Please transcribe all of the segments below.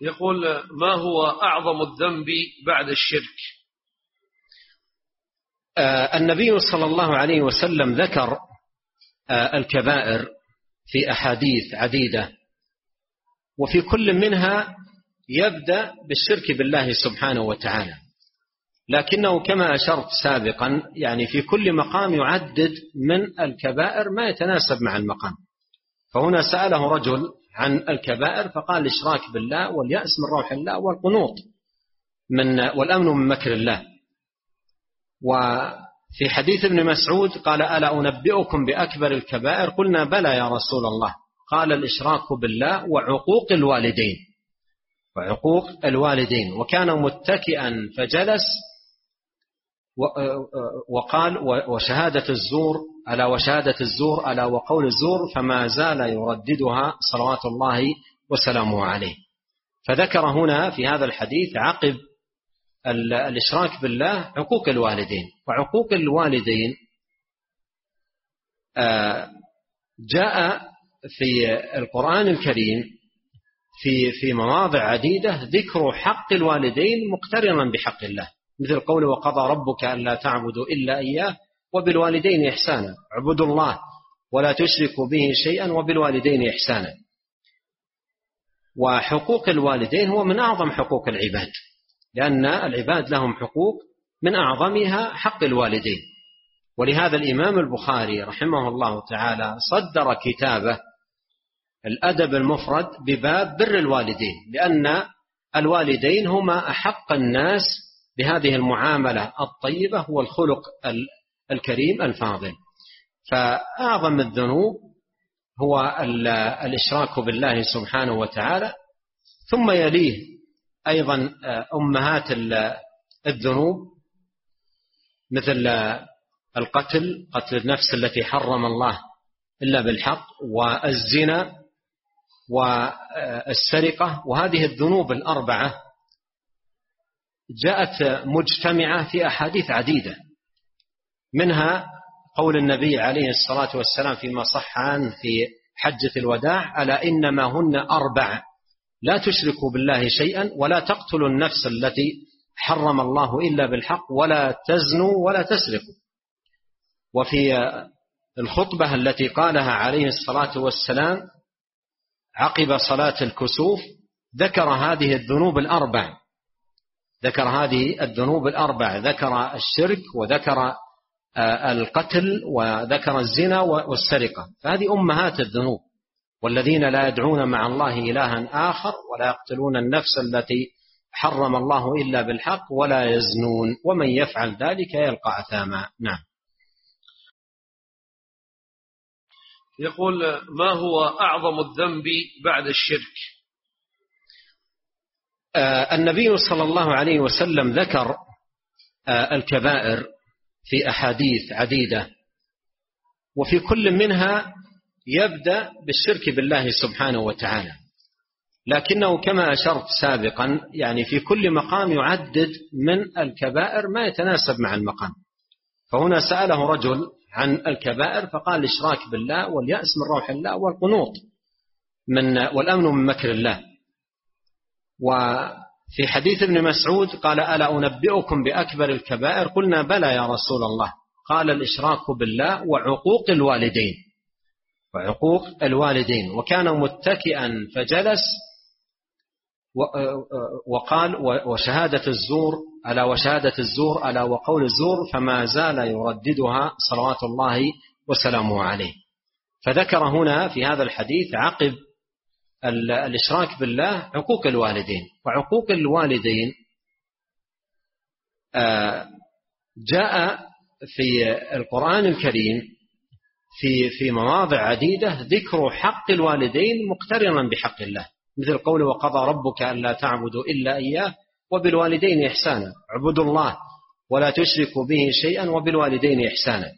يقول: ما هو أعظم الذنب بعد الشرك؟ النبي صلى الله عليه وسلم ذكر الكبائر في أحاديث عديدة، وفي كل منها يبدأ بالشرك بالله سبحانه وتعالى، لكنه كما أشرت سابقا يعني في كل مقام يعدد من الكبائر ما يتناسب مع المقام. فهنا سأله رجل عن الكبائر فقال: الإشراك بالله، واليأس من روح الله، والقنوط والأمن من مكر الله. وفي حديث ابن مسعود قال: ألا أنبئكم بأكبر الكبائر؟ قلنا: بلى يا رسول الله. قال: الإشراك بالله وعقوق الوالدين. وعقوق الوالدين. وكان متكئا فجلس وقال: وشهادة الزور، ألا وشهادة الزور، ألا وقول الزور، فما زال يرددها صلوات الله وسلامه عليه. فذكر هنا في هذا الحديث عقب الإشراك بالله عقوق الوالدين. وعقوق الوالدين جاء في القرآن الكريم في مواضع عديدة ذكر حق الوالدين مقترنا بحق الله، مثل قوله: وقضى ربك ألا تعبدوا إلا إياه وبالوالدين إحسانا، اعبدوا الله ولا تشركوا به شيئا وبالوالدين إحسانا. وحقوق الوالدين هو من أعظم حقوق العباد، لأن العباد لهم حقوق من أعظمها حق الوالدين. ولهذا الإمام البخاري رحمه الله تعالى صدر كتابه الأدب المفرد بباب بر الوالدين، لأن الوالدين هما أحق الناس بهذه المعاملة الطيبة والخلق الكريم الفاضل. فأعظم الذنوب هو الإشراك بالله سبحانه وتعالى، ثم يليه أيضا أمهات الذنوب مثل القتل، قتل النفس التي حرم الله إلا بالحق، والزنا، والسرقة. وهذه الذنوب الأربعة جاءت مجتمعة في أحاديث عديدة، منها قول النبي عليه الصلاة والسلام فيما صح عنه في حجة الوداع: ألا إنما هن أربع: لا تشركوا بالله شيئا، ولا تقتلوا النفس التي حرم الله إلا بالحق، ولا تزنوا، ولا تسرقوا. وفي الخطبة التي قالها عليه الصلاة والسلام عقب صلاة الكسوف ذكر هذه الذنوب الأربع، ذكر الشرك، وذكر القتل، وذكر الزنا والسرقة. فهذه أمهات الذنوب. والذين لا يدعون مع الله إلها آخر، ولا يقتلون النفس التي حرم الله إلا بالحق، ولا يزنون، ومن يفعل ذلك يلقى أثاما. نعم. يقول: ما هو أعظم الذنب بعد الشرك؟ النبي صلى الله عليه وسلم ذكر الكبائر في أحاديث عديدة، وفي كل منها يبدأ بالشرك بالله سبحانه وتعالى، لكنه كما أشرت سابقا يعني في كل مقام يعدد من الكبائر ما يتناسب مع المقام. فهنا سأله رجل عن الكبائر فقال: الإشراك بالله، واليأس من روح الله، والقنوط والأمن من مكر الله. وفي حديث ابن مسعود قال: ألا أنبئكم بأكبر الكبائر؟ قلنا: بلى يا رسول الله. قال: الإشراك بالله وعقوق الوالدين. وكان متكئا فجلس وقال: وشهادة الزور، ألا وشهادة الزور، ألا وقول الزور، فما زال يرددها صلوات الله وسلامه عليه. فذكر هنا في هذا الحديث عقب الإشراك بالله عقوق الوالدين. وعقوق الوالدين جاء في القرآن الكريم في مواضع عديدة ذكر حق الوالدين مقترنا بحق الله، مثل قوله: وقضى ربك ألا تعبدوا إلا إياه وبالوالدين إحسانا، اعبدوا الله ولا تشركوا به شيئا وبالوالدين إحسانا.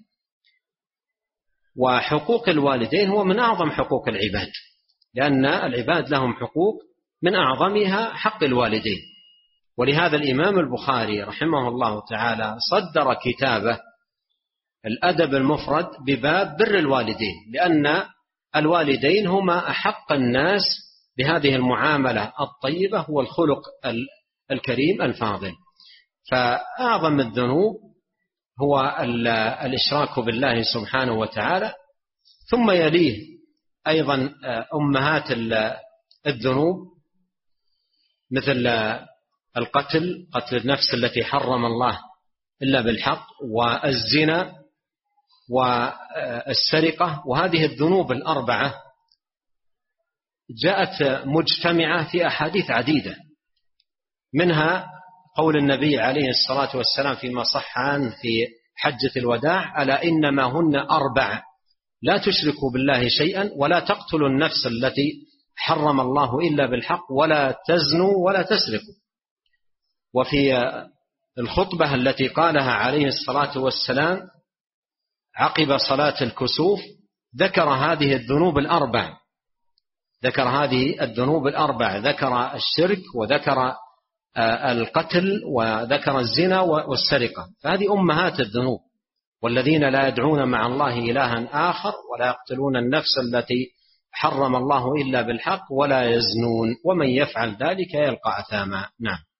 وحقوق الوالدين هو من أعظم حقوق العباد، لأن العباد لهم حقوق من أعظمها حق الوالدين. ولهذا الإمام البخاري رحمه الله تعالى صدر كتابه الأدب المفرد بباب بر الوالدين، لأن الوالدين هما أحق الناس بهذه المعاملة الطيبة هو الخلق الكريم الفاضل. فأعظم الذنوب هو الإشراك بالله سبحانه وتعالى، ثم يليه أيضا أمهات الذنوب مثل القتل، قتل النفس التي حرم الله إلا بالحق، والزنا والسرقة. وهذه الذنوب الأربعة جاءت مجتمعة في أحاديث عديدة، منها قول النبي عليه الصلاة والسلام فيما صح عنه في حجة الوداع: ألا إنما هن 4: لا تشركوا بالله شيئا، ولا تقتلوا النفس التي حرم الله إلا بالحق، ولا تزنوا، ولا تسرقوا. وفي الخطبة التي قالها عليه الصلاة والسلام عقب صلاة الكسوف ذكر هذه الذنوب الأربع، ذكر الشرك، وذكر القتل، وذكر الزنا والسرقة. فهذه أمهات الذنوب. والذين لا يدعون مع الله إلها آخر، ولا يقتلون النفس التي حرم الله إلا بالحق، ولا يزنون، ومن يفعل ذلك يلقى أثاما. نعم.